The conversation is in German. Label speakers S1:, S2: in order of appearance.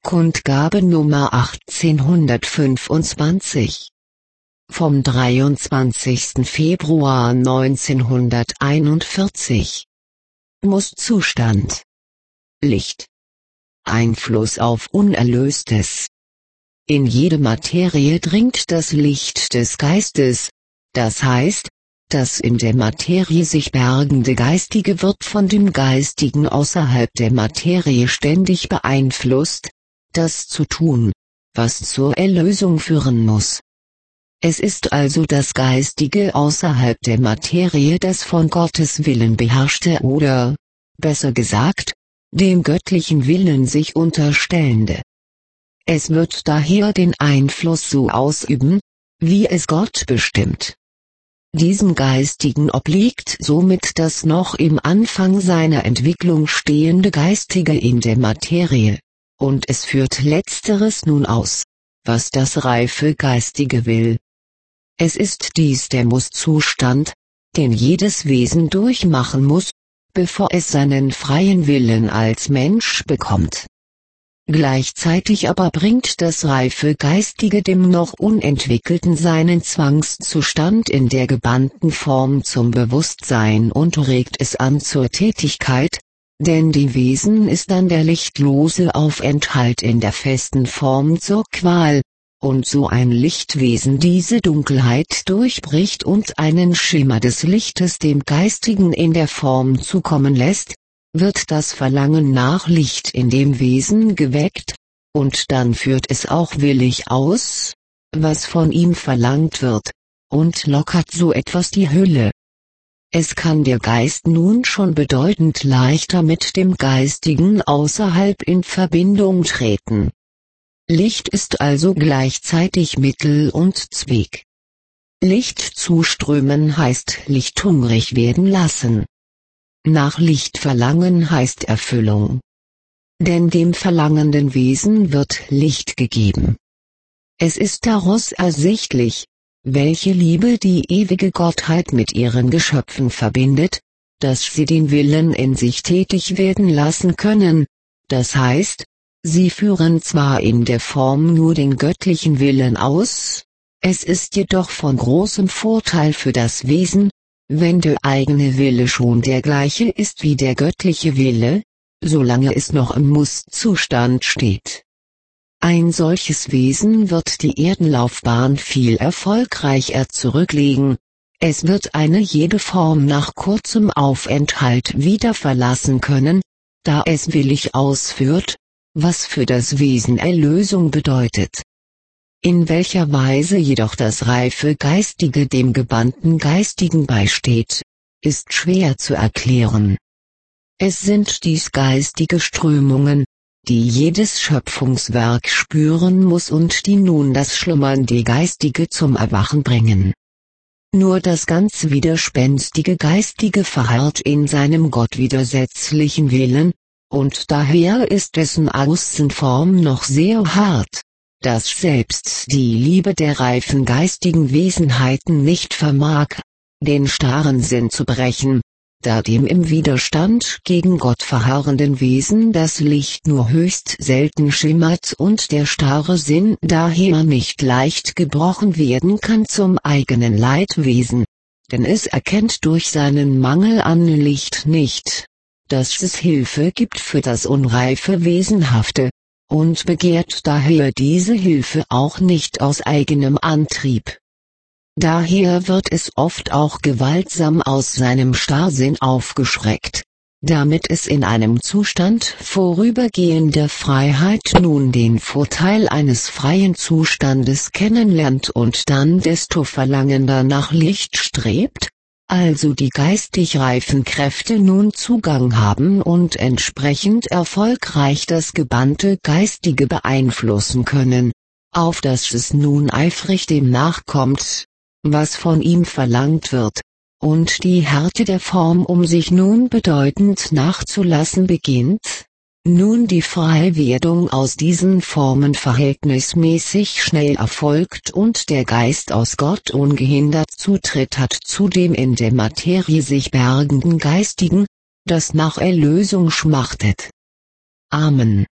S1: Kundgabe Nummer 1825 vom 23. Februar 1941. Musszustand. Licht. Einfluss auf Unerlöstes. In jede Materie dringt das Licht des Geistes, das heißt, das in der Materie sich bergende Geistige wird von dem Geistigen außerhalb der Materie ständig beeinflusst, das zu tun, was zur Erlösung führen muss. Es ist also das Geistige außerhalb der Materie, das von Gottes Willen beherrschte oder, besser gesagt, dem göttlichen Willen sich unterstellende. Es wird daher den Einfluss so ausüben, wie es Gott bestimmt. Diesem Geistigen obliegt somit das noch im Anfang seiner Entwicklung stehende Geistige in der Materie, und es führt Letzteres nun aus, was das reife Geistige will. Es ist dies der Musszustand, den jedes Wesen durchmachen muss, bevor es seinen freien Willen als Mensch bekommt. Gleichzeitig aber bringt das reife Geistige dem noch Unentwickelten seinen Zwangszustand in der gebannten Form zum Bewusstsein und regt es an zur Tätigkeit, denn dem Wesen ist dann der lichtlose Aufenthalt in der festen Form zur Qual, und so ein Lichtwesen diese Dunkelheit durchbricht und einen Schimmer des Lichtes dem Geistigen in der Form zukommen lässt, wird das Verlangen nach Licht in dem Wesen geweckt, und dann führt es auch willig aus, was von ihm verlangt wird, und lockert so etwas die Hülle. Es kann der Geist nun schon bedeutend leichter mit dem Geistigen außerhalb in Verbindung treten. Licht ist also gleichzeitig Mittel und Zweck. Licht zuströmen heißt Licht hungrig werden lassen. Nach Licht verlangen heißt Erfüllung. Denn dem verlangenden Wesen wird Licht gegeben. Es ist daraus ersichtlich, welche Liebe die ewige Gottheit mit ihren Geschöpfen verbindet, dass sie den Willen in sich tätig werden lassen können, das heißt, sie führen zwar in der Form nur den göttlichen Willen aus, es ist jedoch von großem Vorteil für das Wesen, wenn der eigene Wille schon der gleiche ist wie der göttliche Wille, solange es noch im Musszustand steht. Ein solches Wesen wird die Erdenlaufbahn viel erfolgreicher zurücklegen, es wird eine jede Form nach kurzem Aufenthalt wieder verlassen können, da es willig ausführt, was für das Wesen Erlösung bedeutet. In welcher Weise jedoch das reife Geistige dem gebannten Geistigen beisteht, ist schwer zu erklären. Es sind dies geistige Strömungen, die jedes Schöpfungswerk spüren muss und die nun das schlummernde Geistige zum Erwachen bringen. Nur das ganz widerspenstige Geistige verharrt in seinem gottwidersetzlichen Willen, und daher ist dessen Außenform noch sehr hart, dass selbst die Liebe der reifen geistigen Wesenheiten nicht vermag, den starren Sinn zu brechen, da dem im Widerstand gegen Gott verharrenden Wesen das Licht nur höchst selten schimmert und der starre Sinn daher nicht leicht gebrochen werden kann zum eigenen Leidwesen, denn es erkennt durch seinen Mangel an Licht nicht, dass es Hilfe gibt für das unreife Wesenhafte, und begehrt daher diese Hilfe auch nicht aus eigenem Antrieb. Daher wird es oft auch gewaltsam aus seinem Starrsinn aufgeschreckt, damit es in einem Zustand vorübergehender Freiheit nun den Vorteil eines freien Zustandes kennenlernt und dann desto verlangender nach Licht strebt, also die geistig reifen Kräfte nun Zugang haben und entsprechend erfolgreich das gebannte Geistige beeinflussen können, auf das es nun eifrig dem nachkommt, was von ihm verlangt wird, und die Härte der Form sich nun bedeutend nachzulassen beginnt, nun die Freiwerdung aus diesen Formen verhältnismäßig schnell erfolgt und der Geist aus Gott ungehindert Zutritt hat zu dem in der Materie sich bergenden Geistigen, das nach Erlösung schmachtet. Amen.